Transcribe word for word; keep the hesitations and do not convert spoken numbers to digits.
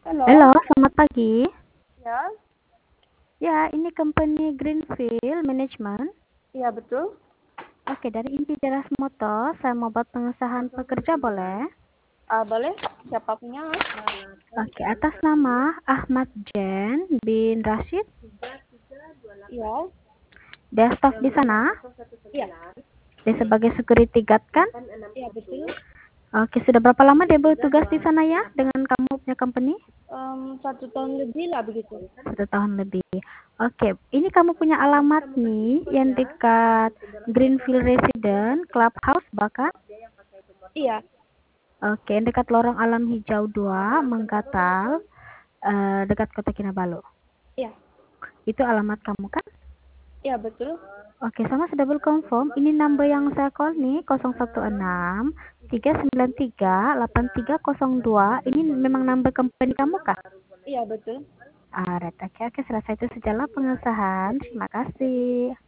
Halo, Halo, selamat pagi. ya, Ya, ini company Greenfield Management. iya betul. Oke, dari Inti Teras Motor, saya mau buat pengesahan pekerja boleh? Ah, boleh? Siapa punya? Oke, atas nama Ahmad Jen bin Rashid. Iya, Dia staff di sana. iya, Dia sebagai security guard kan? iya betul. Oke, sudah berapa lama dia bertugas di sana ya dengan kamu punya company? Em, satu tahun lebih lah begitu. Satu tahun lebih. Oke, ini kamu punya alamat nih yang dekat Greenfield Residence, Clubhouse bahkan. Iya, Oke, dekat lorong alam hijau dua, Menggatal, eh, dekat Kota Kinabalu. iya, Itu alamat kamu kan? iya betul. Oke, sama sudah double confirm. Ini number yang saya call nih nol satu enam tiga sembilan tiga delapan tiga nol dua. Ini memang number company kamu kah? Iya betul. Alright, oke, oke, selesai itu sejalan pengesahan. Terima kasih.